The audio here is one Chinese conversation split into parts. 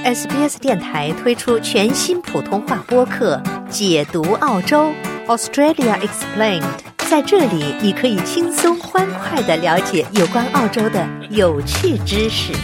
SBS 电台推出全新普通话播客《解读澳洲 Australia Explained》，在这里你可以轻松欢快地了解有关澳洲的有趣知识。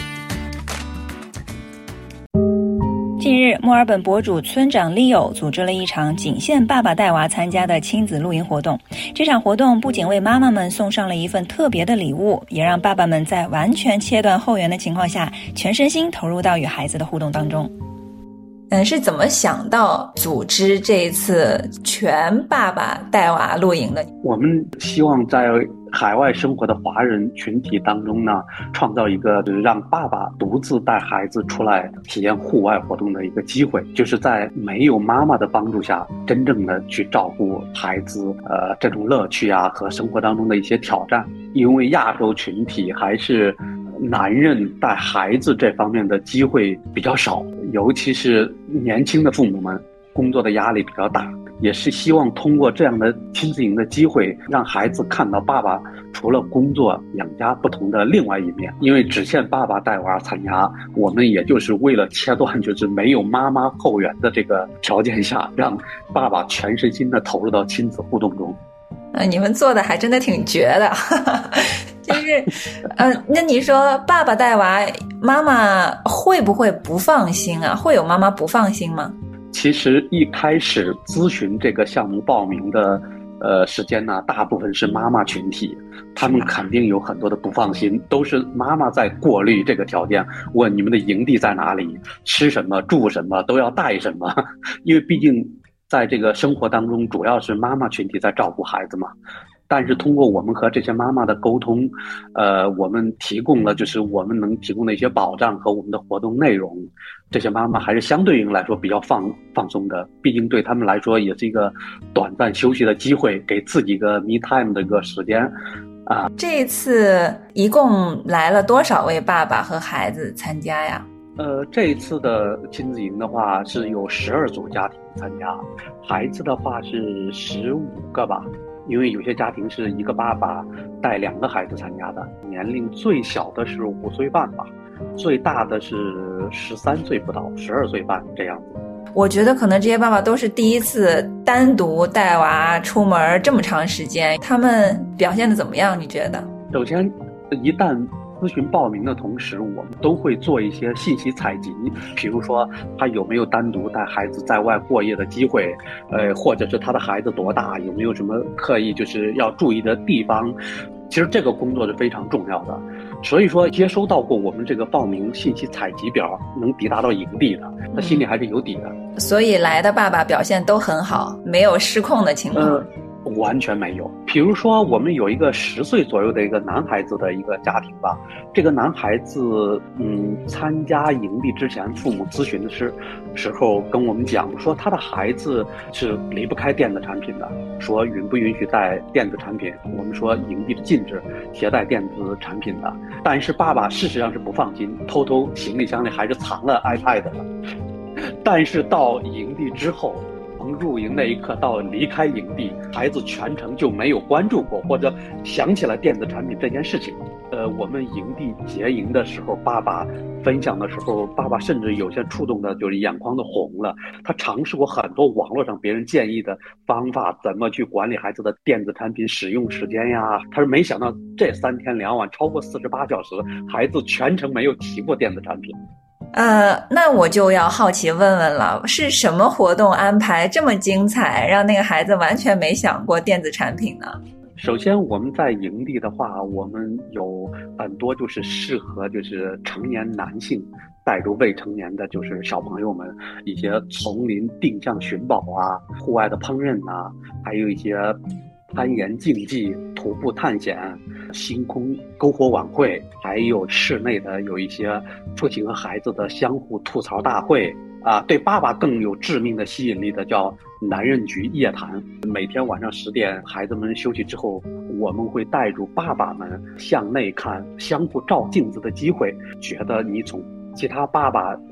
近日，墨尔本博主村长 Leo 组织了一场仅限爸爸带娃参加的亲子露营活动。这场活动不仅为妈妈们送上了一份特别的礼物，也让爸爸们在完全切断后援的情况下，全身心投入到与孩子的互动当中。是怎么想到组织这一次全爸爸带娃露营的？ 我们希望在海外生活的华人群体当中呢，创造一个就是让爸爸独自带孩子出来体验户外活动的一个机会，就是在没有妈妈的帮助下，真正的去照顾孩子，这种乐趣啊和生活当中的一些挑战。因为亚洲群体还是男人带孩子这方面的机会比较少，尤其是年轻的父母们工作的压力比较大，也是希望通过这样的亲子营的机会，让孩子看到爸爸除了工作养家不同的另外一面。因为只限爸爸带娃参加，我们也就是为了切断就是没有妈妈后援的这个条件下，让爸爸全身心的投入到亲子互动中。 你们做的还真的挺绝的。就是那你说爸爸带娃，妈妈会不会不放心啊？会有妈妈不放心吗？ 其实一开始咨询这个项目报名的时间呢，大部分是妈妈群体，他们肯定有很多的不放心，都是妈妈在过滤这个条件，问你们的营地在哪里，吃什么住什么都要带什么，因为毕竟在这个生活当中主要是妈妈群体在照顾孩子嘛。但是通过我们和这些妈妈的沟通，我们提供了就是我们能提供的一些保障和我们的活动内容，这些妈妈还是相对应来说比较放松的，毕竟对他们来说也是一个短暂休息的机会，给自己一个 me time 的一个时间啊。 这一次一共来了多少位爸爸和孩子参加呀？ 这一次的亲子营的话是有12组家庭参加，孩子的话是15个吧。因为有些家庭是一个爸爸带2个孩子参加的，年龄最小的是5岁半吧，最大的是13岁不到，12岁半这样子。 我觉得可能这些爸爸都是第一次单独带娃出门这么长时间，他们表现得怎么样？你觉得？ 首先，一旦咨询报名的同时，我们都会做一些信息采集，比如说他有没有单独带孩子在外过夜的机会，或者是他的孩子多大，有没有什么刻意就是要注意的地方。其实这个工作是非常重要的，所以说接收到过我们这个报名信息采集表能抵达到营地的，他心里还是有底的。 所以来的爸爸表现都很好，没有失控的情况。 完全没有。比如说我们有一个10岁左右的一个男孩子的一个家庭吧，这个男孩子参加营地之前，父母咨询的时候跟我们讲说，他的孩子是离不开电子产品的，说允不允许带电子产品，我们说营地是禁止携带电子产品的，但是爸爸事实上是不放心，偷偷行李箱里还是藏了 iPad 的。但是到营地之后，从入营那一刻到离开营地，孩子全程就没有关注过或者想起来电子产品这件事情。我们营地结营的时候，爸爸分享的时候，爸爸甚至有些触动的就是眼眶都红了。他尝试过很多网络上别人建议的方法，怎么去管理孩子的电子产品使用时间呀。他是没想到这3天2晚超过48小时，孩子全程没有提过电子产品。 那我就要好奇问问了，是什么活动安排这么精彩，让那个孩子完全没想过电子产品呢？ 首先我们在营地的话，我们有很多就是适合就是成年男性带入未成年的就是小朋友们，一些丛林定向寻宝啊，户外的烹饪啊，还有一些攀岩竞技、徒步探险、星空篝火晚会，还有室内的有一些父亲和孩子的相互吐槽大会啊，对爸爸更有致命的吸引力的叫男人局夜谈。每天晚上10点，孩子们休息之后，我们会带入爸爸们向内看、相互照镜子的机会，觉得你从其他爸爸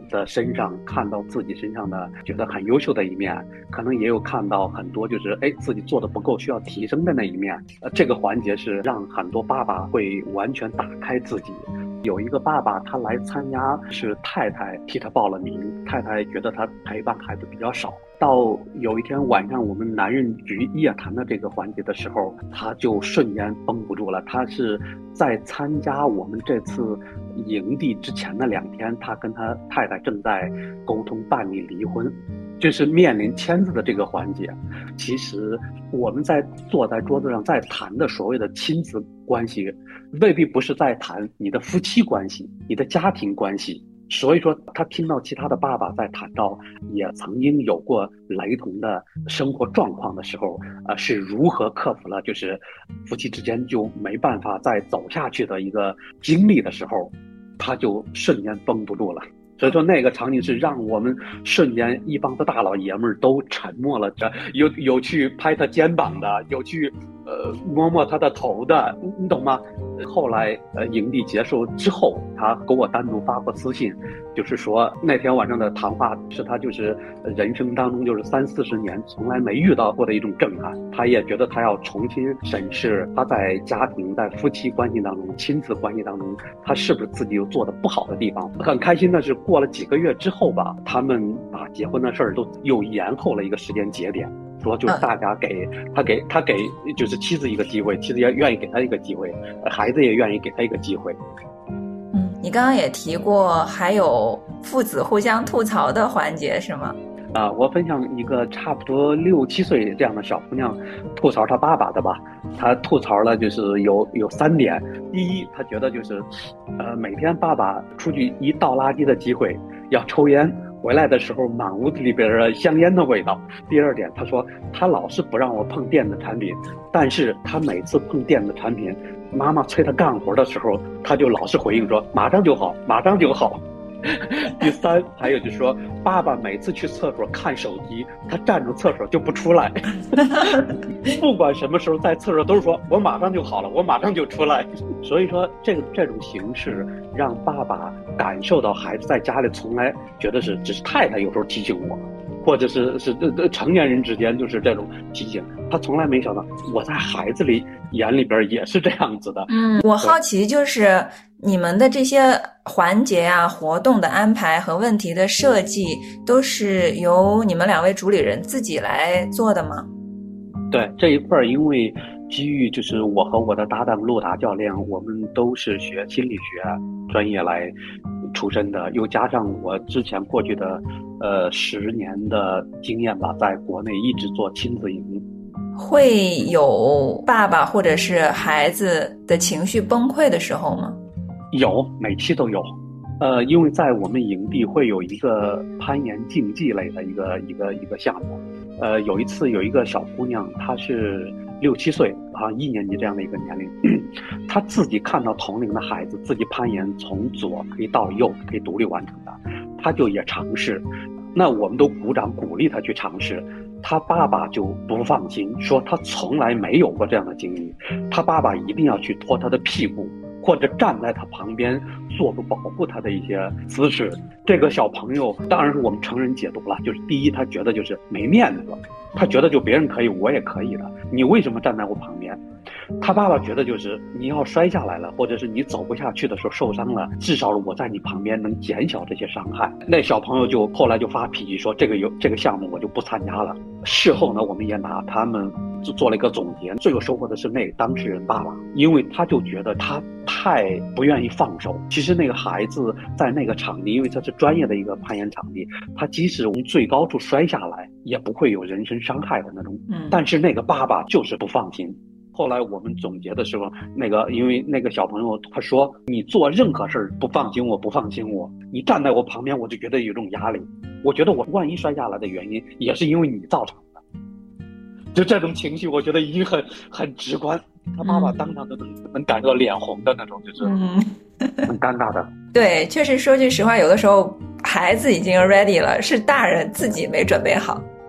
的身上看到自己身上的觉得很优秀的一面，可能也有看到很多就是自己做的不够需要提升的那一面。这个环节是让很多爸爸会完全打开自己。有一个爸爸他来参加，是太太替他报了名，太太觉得他陪伴孩子比较少。到有一天晚上我们男人局夜谈的这个环节的时候，他就瞬间绷不住了。他是在参加我们这次营地之前的2天，他跟他太太正在沟通办理离婚，就是面临签字的这个环节。其实我们坐在桌子上在谈的所谓的亲子关系，未必不是在谈你的夫妻关系，你的家庭关系。所以说他听到其他的爸爸在谈到也曾经有过雷同的生活状况的时候，是如何克服了就是夫妻之间就没办法再走下去的一个经历的时候，他就瞬间绷不住了。所以说那个场景是让我们瞬间一帮的大老爷们儿都沉默了，有去拍他肩膀的，有去摸摸他的头的，你懂吗？后来营地结束之后，他给我单独发过私信，就是说那天晚上的谈话是他就是人生当中就是30-40年从来没遇到过的一种震撼。他也觉得他要重新审视他在家庭在夫妻关系当中亲子关系当中他是不是自己有做的不好的地方。很开心的是过了几个月之后吧，他们把结婚的事儿都又延后了一个时间节点，说就是大家给就是妻子一个机会，妻子也愿意给他一个机会，孩子也愿意给他一个机会。 你刚刚也提过还有父子互相吐槽的环节是吗？ 我分享一个差不多6-7岁这样的小姑娘吐槽她爸爸的吧。她吐槽了就是有3点。第一，她觉得就是每天爸爸出去一倒垃圾的机会要抽烟，回来的时候满屋子里边的香烟的味道。第二点，她说她老是不让我碰电子产品，但是她每次碰电子产品，妈妈催她干活的时候，她就老是回应说马上就好，马上就好。第三，还有就是说爸爸每次去厕所看手机，他站住厕所就不出来不管什么时候在厕所都是说我马上就好了，我马上就出来。所以说这种形式让爸爸感受到孩子在家里从来觉得只是太太有时候提醒我，或者是成年人之间就是这种提醒，他从来没想到我在孩子里眼里边也是这样子的。 我好奇就是你们的这些环节啊、活动的安排和问题的设计都是由你们2位主理人自己来做的吗？ 对，这一块因为基于就是我和我的搭档陆达教练，我们都是学心理学专业来出身的，又加上我之前过去的10年的经验吧，在国内一直做亲子营。 会有爸爸或者是孩子的情绪崩溃的时候吗？ 有，每期都有。因为在我们营地会有一个攀岩竞技类的一个项目。有一次有一个小姑娘，她是6-7岁1年级这样的一个年龄，她自己看到同龄的孩子自己攀岩从左可以到右可以独立完成的，她就也尝试。那我们都鼓掌鼓励她去尝试。他爸爸就不放心，说他从来没有过这样的经历，他爸爸一定要去拖他的屁股，或者站在他旁边做个保护他的一些姿势。这个小朋友当然是我们成人解读了，就是第一，他觉得就是没面子，他觉得就别人可以我也可以的，你为什么站在我旁边？他爸爸觉得就是你要摔下来了，或者是你走不下去的时候受伤了，至少我在你旁边能减小这些伤害。那小朋友就后来就发脾气说这个项目我就不参加了。事后呢，我们也拿他们做了一个总结，最有收获的是那个当事人爸爸，因为他就觉得他太不愿意放手。其实那个孩子在那个场地，因为他是专业的一个攀岩场地，他即使从最高处摔下来也不会有人身伤害的那种，但是那个爸爸就是不放心。后来我们总结的时候，因为那个小朋友他说，你做任何事儿不放心我，你站在我旁边我就觉得有种压力，我觉得我万一摔下来的原因也是因为你造成的。就这种情绪我觉得已经很直观，他爸爸当场都能感受到脸红的那种，就是很尴尬的。 对，确实说句实话，有的时候孩子已经 ready 了，是大人自己没准备好。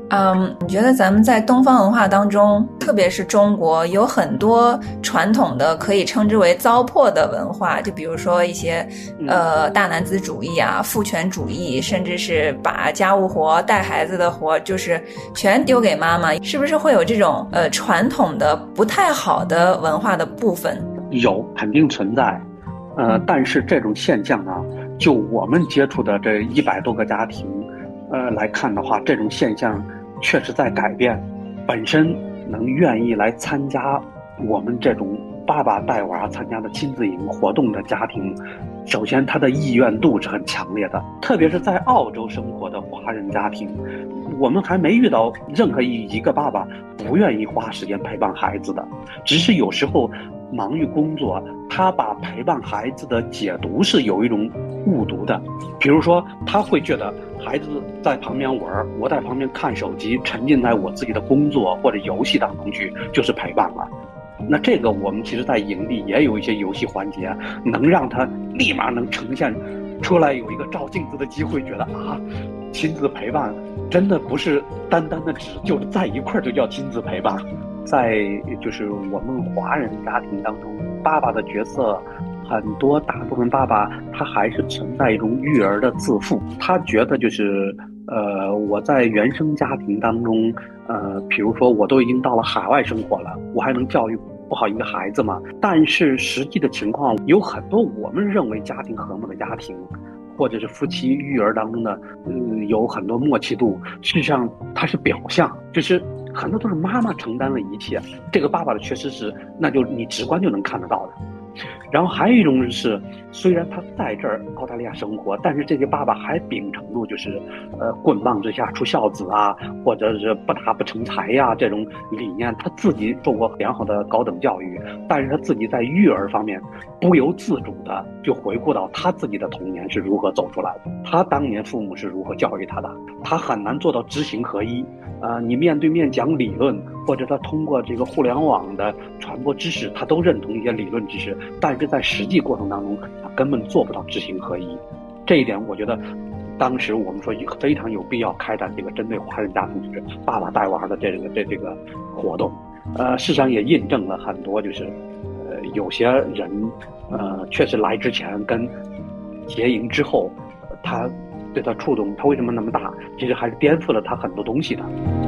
你觉得咱们在东方文化当中，特别是中国，有很多传统的可以称之为糟粕的文化，就比如说一些大男子主义啊、父权主义，甚至是把家务活、带孩子的活就是全丢给妈妈，是不是会有这种传统的不太好的文化的部分？ 有，肯定存在。但是这种现象呢，就我们接触的这100多个家庭来看的话，这种现象确实在改变。本身能愿意来参加我们这种爸爸带娃参加的亲子营活动的家庭，首先他的意愿度是很强烈的，特别是在澳洲生活的华人家庭，我们还没遇到任何一个爸爸不愿意花时间陪伴孩子的，只是有时候忙于工作，他把陪伴孩子的解读是有一种误读的。比如说他会觉得孩子在旁边玩，我在旁边看手机，沉浸在我自己的工作或者游戏当中去，就是陪伴了。那这个我们其实在营地也有一些游戏环节，能让他立马能呈现出来，有一个照镜子的机会，觉得亲子陪伴真的不是单单的只就是在一块就叫亲子陪伴。在就是我们华人家庭当中，爸爸的角色很多，大部分爸爸他还是存在一种育儿的自负，他觉得就是我在原生家庭当中，比如说我都已经到了海外生活了，我还能教育不好一个孩子吗？但是实际的情况有很多我们认为家庭和睦的家庭，或者是夫妻育儿当中的有很多默契度，事实上它是表象，就是很多都是妈妈承担了一切，这个爸爸的缺失是那就你直观就能看得到的。然后还有一种是，虽然他在这儿澳大利亚生活，但是这些爸爸还秉承住就是棍棒之下出孝子啊，或者是不打不成才呀这种理念。他自己受过良好的高等教育，但是他自己在育儿方面不由自主的就回顾到他自己的童年是如何走出来的，他当年父母是如何教育他的，他很难做到知行合一。你面对面讲理论，或者他通过这个互联网的传播知识，他都认同一些理论知识，但是在实际过程当中，他根本做不到知行合一。这一点，我觉得当时我们说非常有必要开展这个针对华人家庭就是爸爸带娃的这个活动。事实上也印证了很多，就是有些人确实来之前跟结营之后，他对他触动，他为什么那么大？其实还是颠覆了他很多东西的。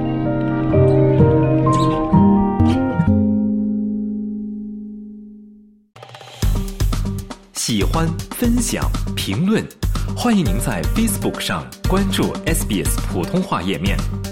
喜欢、分享、评论，欢迎您在 Facebook 上关注 SBS 普通话页面。